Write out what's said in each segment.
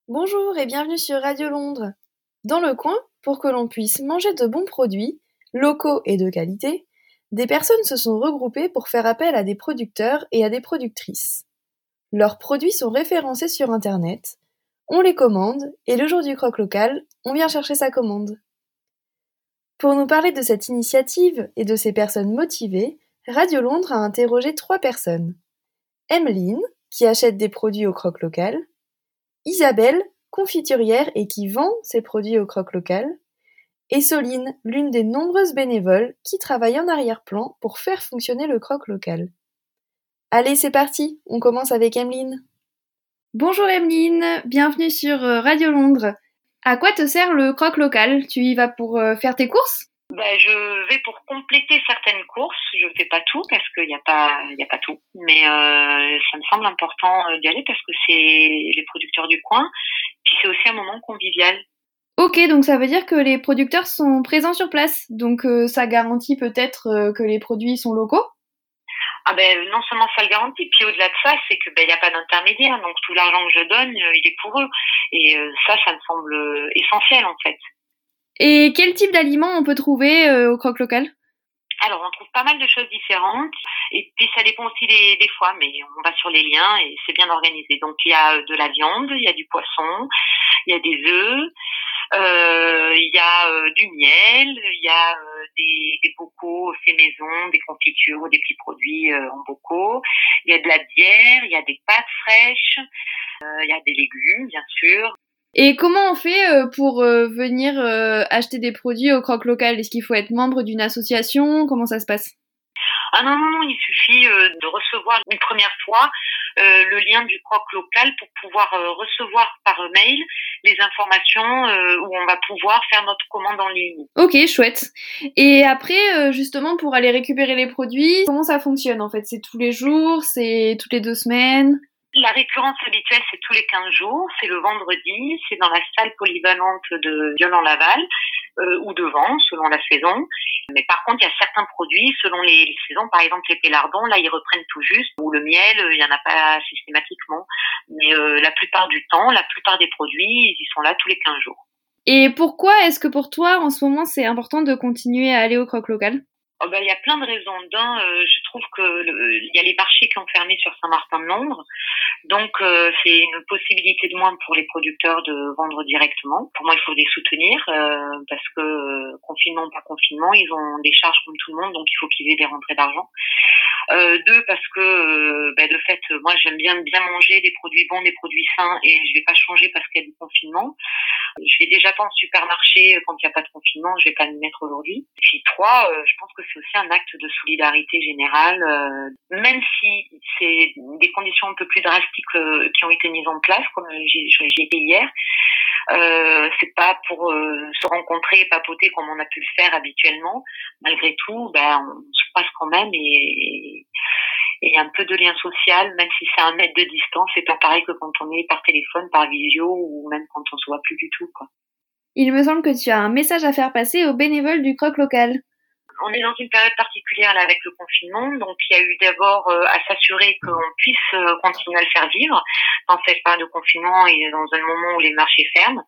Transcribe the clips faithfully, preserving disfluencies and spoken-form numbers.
Bonjour et bienvenue sur Radio Londres. Dans le coin, pour que l'on puisse manger de bons produits, locaux et de qualité, des personnes se sont regroupées pour faire appel à des producteurs et à des productrices. Leurs produits sont référencés sur Internet, on les commande et le jour du croque local, on vient chercher sa commande. Pour nous parler de cette initiative et de ces personnes motivées, Radio Londres a interrogé trois personnes. Emeline, qui achète des produits au croque local, Isabelle, confiturière et qui vend ses produits au croque local, et Soline, l'une des nombreuses bénévoles qui travaillent en arrière-plan pour faire fonctionner le croque local. Allez, c'est parti, on commence avec Emeline. Bonjour Emeline, bienvenue sur Radio Londres. À quoi te sert le croque local ? Tu y vas pour euh, faire tes courses ? Ben, je vais pour compléter certaines courses. Je fais pas tout parce qu'il n'y a pas, il y a pas tout. Mais euh, ça me semble important d'y aller parce que c'est les producteurs du coin. Puis c'est aussi un moment convivial. Ok, donc ça veut dire que les producteurs sont présents sur place. Donc euh, ça garantit peut-être euh, que les produits sont locaux ? Ah ben non seulement ça le garantit, puis au-delà de ça, c'est que ben il y a pas d'intermédiaire. Donc tout l'argent que je donne, il est pour eux. Et euh, ça, ça me semble essentiel en fait. Et quel type d'aliments on peut trouver euh, au croque local ? Alors, on trouve pas mal de choses différentes et puis ça dépend aussi des, des fois, mais on va sur les liens et c'est bien organisé. Donc, il y a de la viande, il y a du poisson, il y a des œufs, euh, il y a euh, du miel, il y a euh, des, des bocaux faits maison, des confitures, des petits produits euh, en bocaux. Il y a de la bière, il y a des pâtes fraîches, euh, il y a des légumes, bien sûr. Et comment on fait euh, pour euh, venir euh, acheter des produits au croque local ? Est-ce qu'il faut être membre d'une association ? Comment ça se passe ? Ah non, non, non, il suffit euh, de recevoir une première fois euh, le lien du croque local pour pouvoir euh, recevoir par mail les informations euh, où on va pouvoir faire notre commande en ligne. Ok, chouette. Et après, euh, justement, pour aller récupérer les produits, comment ça fonctionne en fait ? C'est tous les jours ? C'est toutes les deux semaines ? La récurrence habituelle, c'est tous les quinze jours, c'est le vendredi, c'est dans la salle polyvalente de Violent-Laval euh, ou devant, selon la saison. Mais par contre, il y a certains produits, selon les, les saisons, par exemple les pélardons, là, ils reprennent tout juste, ou le miel, il n'y en a pas systématiquement. Mais euh, la plupart du temps, la plupart des produits, ils sont là tous les quinze jours. Et pourquoi est-ce que pour toi, en ce moment, c'est important de continuer à aller au croque local ? Oh ben, il y a plein de raisons. D'un, euh, je trouve que le, il y a les marchés qui ont fermé sur Saint-Martin-de-Londres. Donc, euh, c'est une possibilité de moins pour les producteurs de vendre directement. Pour moi, il faut les soutenir euh, parce que euh, confinement ou pas confinement, ils ont des charges comme tout le monde, donc il faut qu'ils aient des rentrées d'argent. Euh, deux, parce que euh, ben, de fait, moi, j'aime bien bien manger des produits bons, des produits sains, et je vais pas changer parce qu'il y a du confinement. Je vais déjà pas en supermarché quand il n'y a pas de confinement, je vais pas m'y mettre aujourd'hui. Puis trois, euh, je pense que c'est aussi un acte de solidarité générale, euh, même si c'est des conditions un peu plus drastiques euh, qui ont été mises en place, comme j'ai, j'ai été hier. Euh, c'est pas pour euh, se rencontrer et papoter comme on a pu le faire habituellement. Malgré tout, ben on se passe quand même et et il y a un peu de lien social, même si c'est un mètre de distance, c'est pas pareil que quand on est par téléphone, par visio ou même quand on se voit plus du tout, quoi. Il me semble que tu as un message à faire passer aux bénévoles du croque local. On est dans une période particulière là avec le confinement, donc il y a eu d'abord euh, à s'assurer qu'on puisse euh, continuer à le faire vivre dans cette période de confinement et dans un moment où les marchés ferment.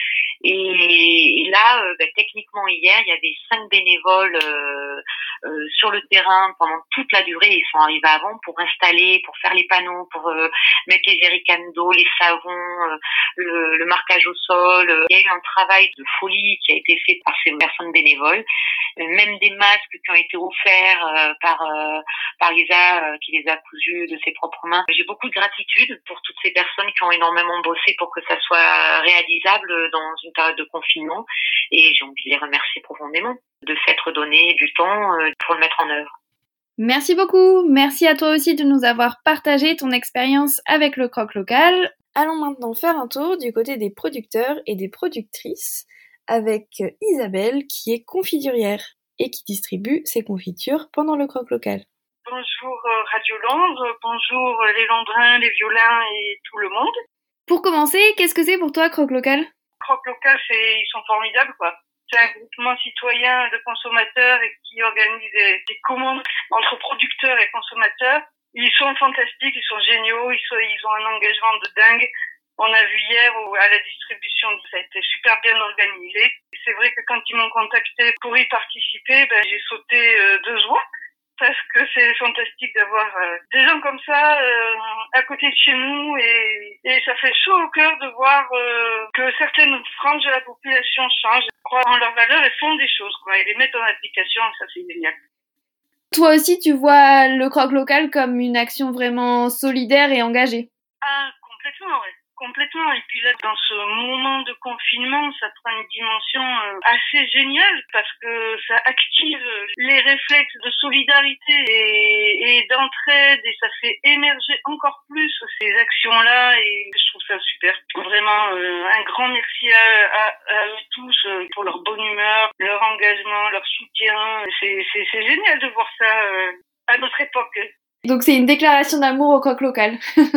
Et, et là, euh, bah, techniquement hier, il y avait cinq bénévoles euh, euh, sur le terrain pendant toute la durée. Ils sont arrivés avant pour installer, pour faire les panneaux, pour euh, mettre les jerrycans d'eau, les savons, euh, le, le marquage au sol. Il y a eu un travail de folie qui a été fait par ces personnes bénévoles. Même des masques qui ont été offerts euh, par euh, par Isa euh, qui les a cousus de ses propres mains. J'ai beaucoup de gratitude pour toutes ces personnes qui ont énormément bossé pour que ça soit réalisable dans une période de confinement et j'ai envie de les remercier profondément de s'être donné du temps euh, pour le mettre en œuvre. Merci beaucoup. Merci à toi aussi de nous avoir partagé ton expérience avec le croque local. Allons maintenant faire un tour du côté des producteurs et des productrices avec Isabelle qui est confiturière et qui distribue ses confitures pendant le croque local. Bonjour Radio Londres, bonjour les Londrins, les Violins et tout le monde. Pour commencer, qu'est-ce que c'est pour toi croque local ? Croque local, c'est, ils sont formidables quoi. C'est un groupement citoyen de consommateurs et qui organise des, des commandes entre producteurs et consommateurs. Ils sont fantastiques, ils sont géniaux, ils, sont, ils ont un engagement de dingue. On a vu hier où, à la distribution, ça a été super bien organisé. C'est vrai que quand ils m'ont contacté pour y participer, ben, j'ai sauté euh, de joie parce que c'est fantastique d'avoir euh, des gens comme ça euh, à côté de chez nous et, et ça fait chaud au cœur de voir euh, que certaines franges de la population changent, croient en leurs valeurs et font des choses, quoi, et les mettent en application, ça c'est génial. Toi aussi, tu vois le croque local comme une action vraiment solidaire et engagée. Ah, complètement, oui. Complètement. Et puis là, dans ce moment de confinement, ça prend une dimension euh, assez géniale parce que ça active les réflexes de solidarité et, et d'entraide et ça fait émerger encore plus ces actions-là et je trouve ça super. Vraiment, euh, un grand merci à, à, à eux tous euh, pour leur bonne humeur, leur engagement, leur soutien. C'est, c'est, c'est génial de voir ça euh, à notre époque. Donc c'est une déclaration d'amour au croque local.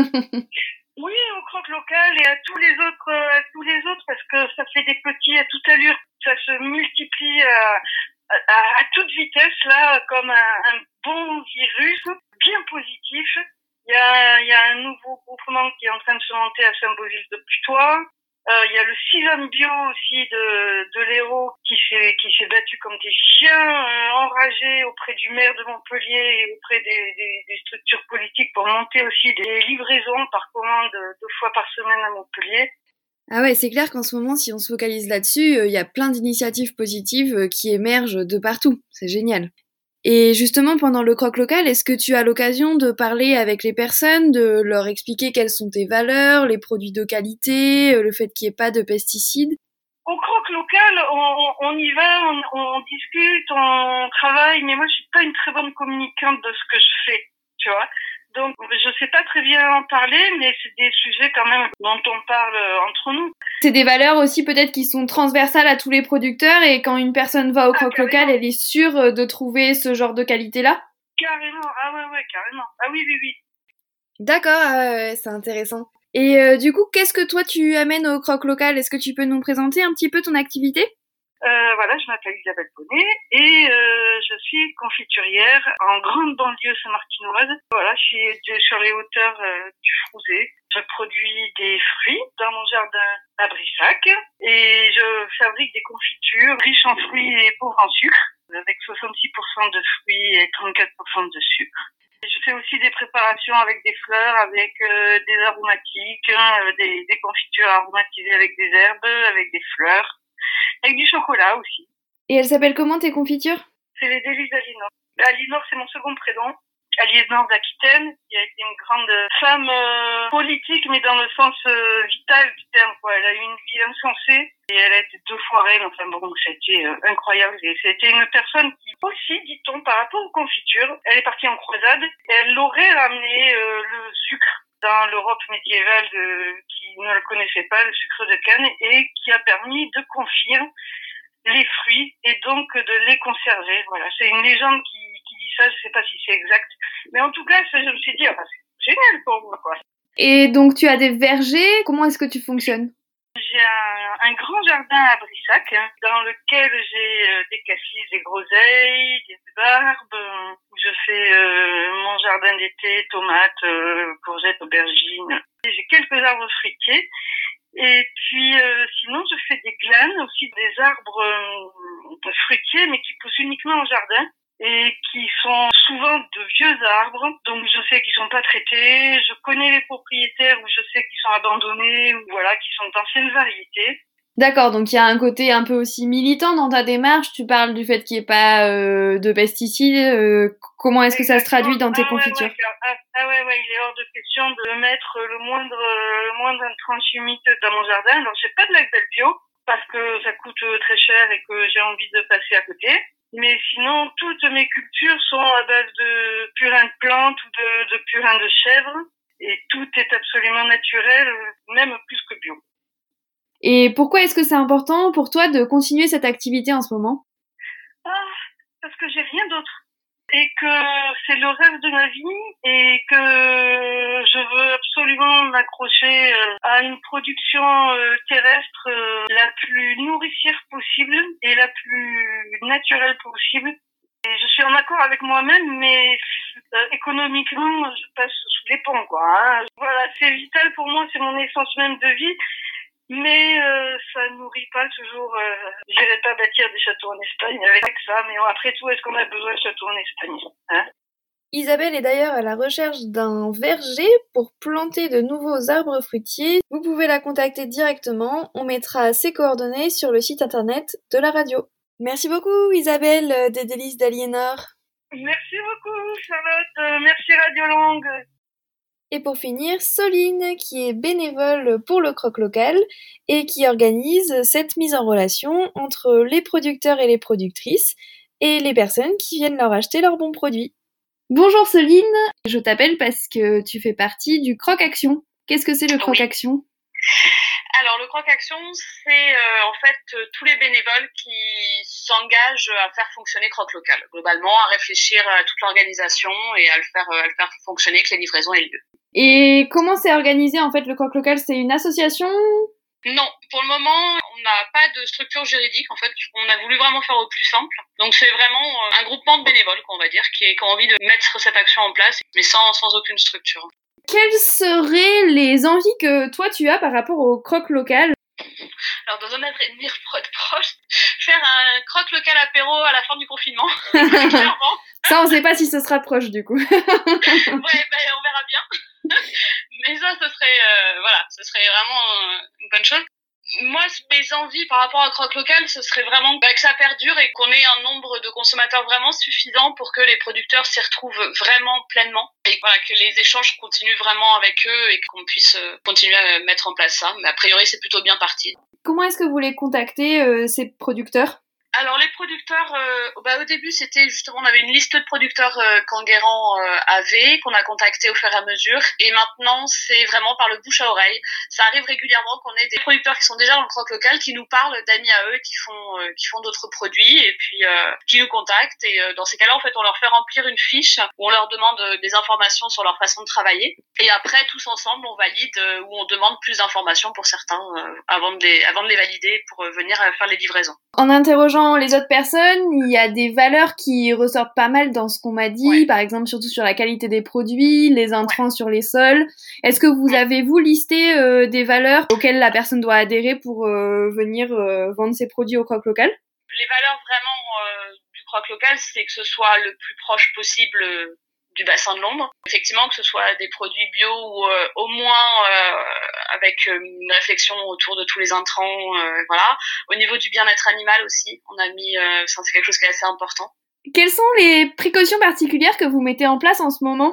Oui, au croque local et à tous les autres, à tous les autres, parce que ça fait des petits à toute allure. Ça se multiplie à, à, à toute vitesse, là, comme un, un bon virus, bien positif. Il y a, il y a un nouveau groupement qui est en train de se monter à Saint-Beauville-de-Putois. Euh, il y a le Sisam Bio aussi de, de l'Hérault qui s'est, qui s'est battu comme des chiens euh, enragés auprès du maire de Montpellier et auprès des, des, des structures politiques pour monter aussi des livraisons par commande deux fois par semaine à Montpellier. Ah ouais, c'est clair qu'en ce moment, si on se focalise là-dessus, il euh, y a plein d'initiatives positives euh, qui émergent de partout. C'est génial. Et justement, pendant le croque local, est-ce que tu as l'occasion de parler avec les personnes, de leur expliquer quelles sont tes valeurs, les produits de qualité, le fait qu'il n'y ait pas de pesticides? Au croque local, on, on y va, on, on discute, on travaille, mais moi je suis pas une très bonne communicante de ce que je fais, tu vois. Donc je sais pas très bien en parler, mais c'est des sujets quand même dont on parle entre nous. C'est des valeurs aussi peut-être qui sont transversales à tous les producteurs et quand une personne va au ah, croque carrément. local, elle est sûre de trouver ce genre de qualité-là? Carrément, ah ouais, ouais, carrément. Ah oui, oui, oui. D'accord, ah ouais, c'est intéressant. Et euh, du coup, qu'est-ce que toi tu amènes au croque local? Est-ce que tu peux nous présenter un petit peu ton activité? Euh, voilà, je m'appelle Isabelle Bonnet et euh, je suis confiturière en grande banlieue saint-martinoise. Voilà, je suis sur les hauteurs euh, du Frouzet. Je produis des fruits dans mon jardin à Brissac et je fabrique des confitures riches en fruits et pauvres en sucre, avec soixante-six pour cent de fruits et trente-quatre pour cent de sucre. Je fais aussi des préparations avec des fleurs, avec euh, des aromatiques, euh, des, des confitures aromatisées avec des herbes, avec des fleurs. Avec du chocolat aussi. Et elles s'appellent comment tes confitures? C'est les délices d'Aliénor. Aliénor, c'est mon second prénom. Aliénor d'Aquitaine, qui a été une grande femme euh, politique, mais dans le sens euh, vital du terme, quoi. Elle a eu une vie insensée et elle a été deux fois reine. Enfin bon, c'était euh, incroyable. Et c'était une personne qui aussi, dit-on, par rapport aux confitures, elle est partie en croisade et elle aurait ramené euh, le sucre dans l'Europe médiévale de, qui ne le connaissait pas, le sucre de canne, et qui a permis de confire les fruits et donc de les conserver. Voilà, c'est une légende qui, qui dit ça, je sais pas si c'est exact, mais en tout cas, ça, je me suis dit, ah, bah, c'est génial pour moi, quoi. Et donc, tu as des vergers, comment est-ce que tu fonctionnes? J'ai un, un grand jardin à Brissac, hein, dans lequel j'ai euh, des cassis, des groseilles, des barbes, euh, où je fais euh, mon jardin d'été, tomates, euh, courgettes, aubergines. Et j'ai quelques arbres fruitiers. Et puis, euh, sinon, je fais des glanes, aussi des arbres euh, fruitiers, mais qui poussent uniquement en jardin et qui sont souvent de vieux arbres. Donc, je sais qu'ils sont pas traités. Je connais les propriétaires où je sais qu'ils sont abandonnés ou voilà, qui sont d'anciennes variétés. D'accord, donc il y a un côté un peu aussi militant dans ta démarche. Tu parles du fait qu'il n'y ait pas euh, de pesticides. Euh, comment est-ce que ça se traduit dans tes ah, confitures? ouais, ouais, ah, ah ouais, ouais, il est hors de question de mettre le moindre, le moindre intrant chimique dans mon jardin. Alors, j'ai pas de label bio parce que ça coûte très cher et que j'ai envie de passer à côté. Mais sinon, toutes mes cultures sont à base de purin de plantes ou de, de purin de chèvre. Et tout est absolument naturel, même plus que bio. Et pourquoi est-ce que c'est important pour toi de continuer cette activité en ce moment? Ah, parce que j'ai rien d'autre. Et que c'est le rêve de ma vie et que je veux absolument m'accrocher à une production terrestre la plus nourricière possible et la plus naturelle possible. Et je suis en accord avec moi-même, mais euh, économiquement, je passe sous les ponts, quoi. Hein. Voilà, c'est vital pour moi, c'est mon essence même de vie. Mais euh, ça nourrit pas toujours. Euh, j'irai pas bâtir des châteaux en Espagne avec ça, mais après tout, est-ce qu'on a besoin de châteaux en Espagne, hein? Isabelle est d'ailleurs à la recherche d'un verger pour planter de nouveaux arbres fruitiers. Vous pouvez la contacter directement, on mettra ses coordonnées sur le site internet de la radio. Merci beaucoup Isabelle des Délices d'Aliénor. Merci beaucoup Charlotte, euh, merci Radio Langue. Et pour finir, Soline, qui est bénévole pour le Croque Local et qui organise cette mise en relation entre les producteurs et les productrices et les personnes qui viennent leur acheter leurs bons produits. Bonjour Soline, je t'appelle parce que tu fais partie du Croque Action. Qu'est-ce que c'est le Croque Action ? Oui. Alors le Croque Action, c'est euh, en fait euh, tous les bénévoles qui s'engagent à faire fonctionner Croque Local. Globalement, à réfléchir à toute l'organisation et à le faire, euh, à le faire fonctionner, que les livraisons aient lieu. Et comment c'est organisé en fait le Croque Local ? C'est une association ? Non, pour le moment, on n'a pas de structure juridique. En fait, on a voulu vraiment faire au plus simple. Donc, c'est vraiment un groupement de bénévoles, qu'on va dire, qui, qui ont envie de mettre cette action en place, mais sans, sans aucune structure. Quelles seraient les envies que toi tu as par rapport au Croque Local ? Alors, dans un avenir proche, faire un Croque Local apéro à la fin du confinement, clairement. Ça, on sait pas si ce sera proche, du coup. Ouais, ben, on verra bien. Mais ça, ce serait, euh, voilà, ce serait vraiment euh, une bonne chose. Moi, mes envies par rapport à Croque Local, ce serait vraiment bah, que ça perdure et qu'on ait un nombre de consommateurs vraiment suffisant pour que les producteurs s'y retrouvent vraiment pleinement. Et voilà, que les échanges continuent vraiment avec eux et qu'on puisse euh, continuer à mettre en place ça. Mais a priori, c'est plutôt bien parti. Comment est-ce que vous les contactez, euh, ces producteurs ? Alors les producteurs, euh, bah, au début c'était justement, on avait une liste de producteurs euh, qu'Enguerrand euh, avait, qu'on a contacté au fur et à mesure, et maintenant c'est vraiment par le bouche à oreille. Ça arrive régulièrement qu'on ait des producteurs qui sont déjà dans le Croque Local qui nous parlent d'amis à eux qui font euh, qui font d'autres produits et puis euh, qui nous contactent, et euh, dans ces cas-là en fait on leur fait remplir une fiche où on leur demande euh, des informations sur leur façon de travailler, et après tous ensemble on valide euh, ou on demande plus d'informations pour certains euh, avant de les avant de les valider pour euh, venir euh, faire les livraisons. En interrogeant les autres personnes, il y a des valeurs qui ressortent pas mal dans ce qu'on m'a dit, ouais. Par exemple surtout sur la qualité des produits, les intrants ouais. sur les sols. Est-ce que vous avez, vous, listé euh, des valeurs auxquelles la personne doit adhérer pour euh, venir euh, vendre ses produits au Croque Local ? Les valeurs vraiment euh, du Croque Local, c'est que ce soit le plus proche possible euh, du bassin de Londres. Effectivement, que ce soit des produits bio ou euh, au moins euh, avec euh, une réflexion autour de tous les intrants, euh, voilà. Au niveau du bien-être animal aussi, on a mis, euh, c'est quelque chose qui est assez important. Quelles sont les précautions particulières que vous mettez en place en ce moment ?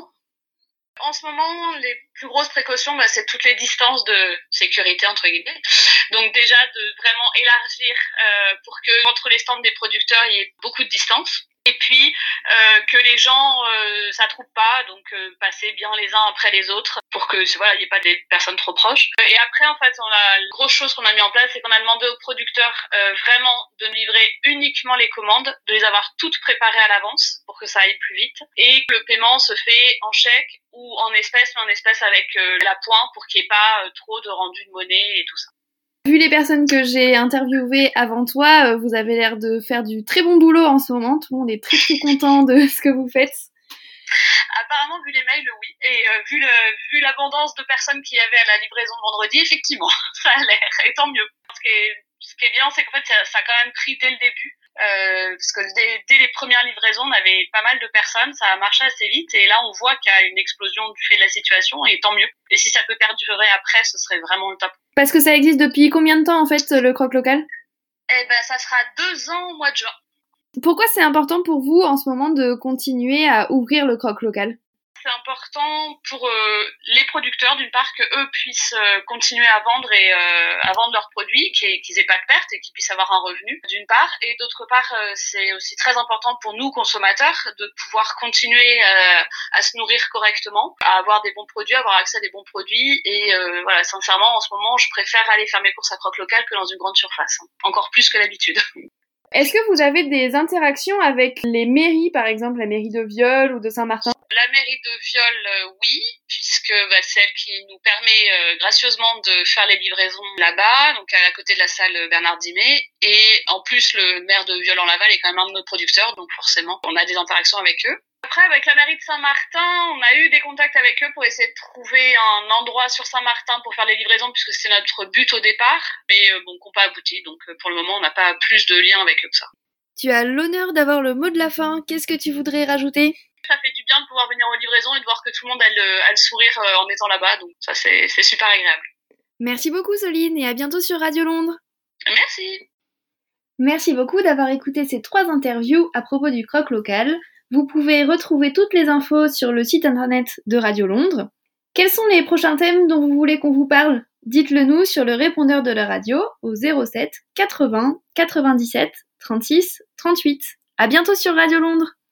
En ce moment, les plus grosses précautions, bah, c'est toutes les distances de sécurité, entre guillemets. Donc déjà, de vraiment élargir euh, pour que entre les stands des producteurs, il y ait beaucoup de distance. Et puis, euh, que les gens euh, s'attroupent pas, donc euh, passer bien les uns après les autres pour que voilà, il n'y ait pas des personnes trop proches. Et après, en fait, on a, la grosse chose qu'on a mis en place, c'est qu'on a demandé aux producteurs euh, vraiment de livrer uniquement les commandes, de les avoir toutes préparées à l'avance pour que ça aille plus vite, et que le paiement se fait en chèque ou en espèces, mais en espèces avec euh, la pointe pour qu'il n'y ait pas euh, trop de rendu de monnaie et tout ça. Vu les personnes que j'ai interviewées avant toi, vous avez l'air de faire du très bon boulot en ce moment. Tout le monde est très très content de ce que vous faites. Apparemment, vu les mails, oui. Et euh, vu, le, vu l'abondance de personnes qu'il y avait à la livraison de vendredi, effectivement, ça a l'air. Et tant mieux. Ce qui est, ce qui est bien, c'est qu'en fait, ça, ça a quand même pris dès le début. Euh, parce que dès, dès les premières livraisons, on avait pas mal de personnes, ça a marché assez vite, et là on voit qu'il y a une explosion du fait de la situation, et tant mieux. Et si ça peut perdurer après, ce serait vraiment le top. Parce que ça existe depuis combien de temps en fait, le Croque Local ? Eh ben, ça sera deux ans au mois de juin. Pourquoi c'est important pour vous en ce moment de continuer à ouvrir le Croque Local ? C'est important pour euh, les producteurs, d'une part, que eux puissent euh, continuer à vendre et euh, à vendre leurs produits, qu'ils, qu'ils aient pas de perte et qu'ils puissent avoir un revenu, d'une part, et d'autre part, euh, c'est aussi très important pour nous consommateurs de pouvoir continuer euh, à se nourrir correctement, à avoir des bons produits, à avoir accès à des bons produits, et euh, voilà, sincèrement, en ce moment, je préfère aller faire mes courses à Croque Local que dans une grande surface, hein. Encore plus que d'habitude. Est-ce que vous avez des interactions avec les mairies, par exemple la mairie de Viol ou de Saint-Martin ? La mairie de Viol, euh, oui, puisque bah, c'est elle qui nous permet euh, gracieusement de faire les livraisons là-bas, donc à côté de la salle Bernard Dimet. Et en plus, le maire de Viol-en-Laval est quand même un de nos producteurs, donc forcément, on a des interactions avec eux. Après, avec la mairie de Saint-Martin, on a eu des contacts avec eux pour essayer de trouver un endroit sur Saint-Martin pour faire les livraisons, puisque c'était notre but au départ, mais euh, bon, qui n'ont pas abouti. Donc euh, pour le moment, on n'a pas plus de lien avec eux que ça. Tu as l'honneur d'avoir le mot de la fin. Qu'est-ce que tu voudrais rajouter ? Ça fait du bien de pouvoir venir aux livraisons et de voir que tout le monde a le, a le sourire en étant là-bas. Donc ça, c'est, c'est super agréable. Merci beaucoup, Soline, et à bientôt sur Radio Londres. Merci. Merci beaucoup d'avoir écouté ces trois interviews à propos du croc local. Vous pouvez retrouver toutes les infos sur le site internet de Radio Londres. Quels sont les prochains thèmes dont vous voulez qu'on vous parle ? Dites-le nous sur le répondeur de la radio au zéro sept quatre-vingts quatre-vingt-dix-sept trente-six trente-huit. À bientôt sur Radio Londres.